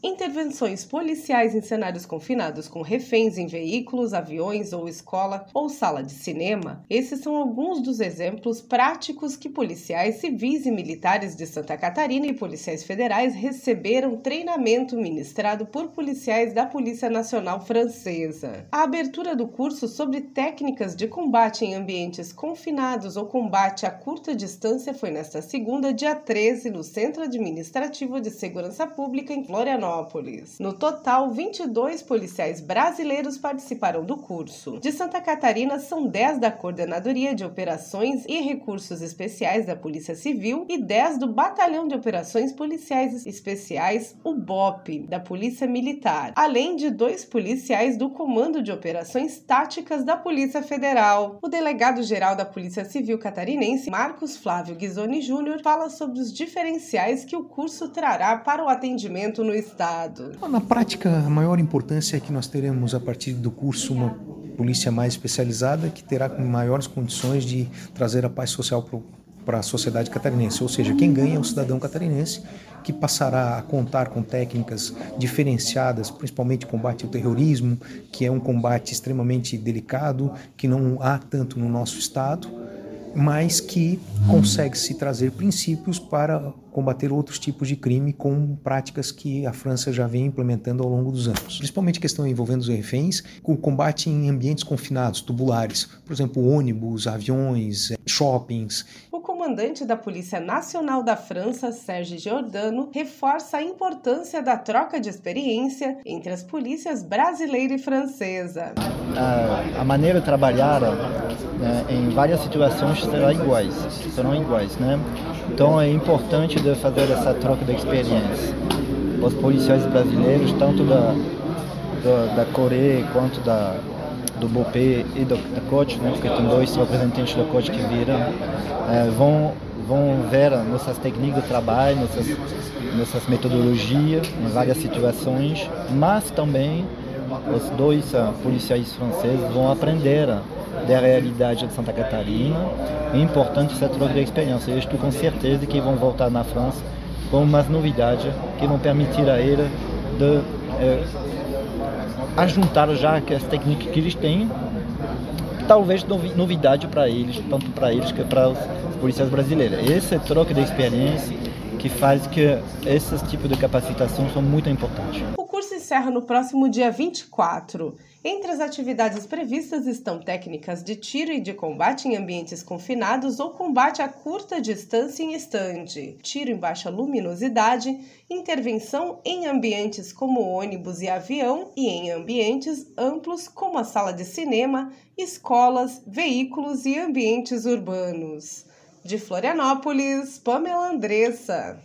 Intervenções policiais em cenários confinados com reféns em veículos, aviões ou escola ou sala de cinema. Esses são alguns dos exemplos práticos que policiais civis e militares de Santa Catarina e policiais federais receberam treinamento ministrado por policiais da Polícia Nacional Francesa. A abertura do curso sobre técnicas de combate em ambientes confinados ou combate a curta distância foi nesta segunda, dia 13, no Centro Administrativo de Segurança Pública em Florianópolis. No total, 22 policiais brasileiros participaram do curso. De Santa Catarina, são 10 da Coordenadoria de Operações e Recursos Especiais da Polícia Civil e 10 do Batalhão de Operações Policiais Especiais, o BOP, da Polícia Militar, além de 2 policiais do Comando de Operações Táticas da Polícia Federal. O delegado-geral da Polícia Civil catarinense, Marcos Flávio Ghisoni Júnior, fala sobre os diferenciais que o curso trará para o atendimento no Estado. Na prática, a maior importância é que nós teremos, a partir do curso, uma polícia mais especializada que terá maiores condições de trazer a paz social para a sociedade catarinense. Ou seja, quem ganha é o cidadão catarinense, que passará a contar com técnicas diferenciadas, principalmente combate ao terrorismo, que é um combate extremamente delicado, que não há tanto no nosso estado, mas que consegue-se trazer princípios para combater outros tipos de crime com práticas que a França já vem implementando ao longo dos anos. Principalmente a questão envolvendo os reféns, com o combate em ambientes confinados, tubulares, por exemplo, ônibus, aviões, shoppings. O comandante da Polícia Nacional da França, Serge Giordano, reforça a importância da troca de experiência entre as polícias brasileira e francesa. A maneira de trabalhar em várias situações serão iguais, né? Então é importante de fazer essa troca de experiência. Os policiais brasileiros, tanto da Coreia quanto do BOP e da COT, né? Porque tem 2 representantes da COT que viram, vão ver nossas técnicas de trabalho, nossas metodologias em várias situações, mas também os 2 policiais franceses vão aprender da realidade de Santa Catarina. É importante essa troca de experiência. Eu estou com certeza que vão voltar na França com umas novidades que vão permitir a eles de ajuntar já as técnicas que eles têm, talvez novidade para eles, tanto para eles que para os policiais brasileiros. Essa troca de experiência que faz que esses tipos de capacitação são muito importantes. O curso encerra no próximo dia 24. Entre as atividades previstas estão técnicas de tiro e de combate em ambientes confinados ou combate a curta distância em estande, tiro em baixa luminosidade, intervenção em ambientes como ônibus e avião e em ambientes amplos como a sala de cinema, escolas, veículos e ambientes urbanos. De Florianópolis, Pamela Andressa.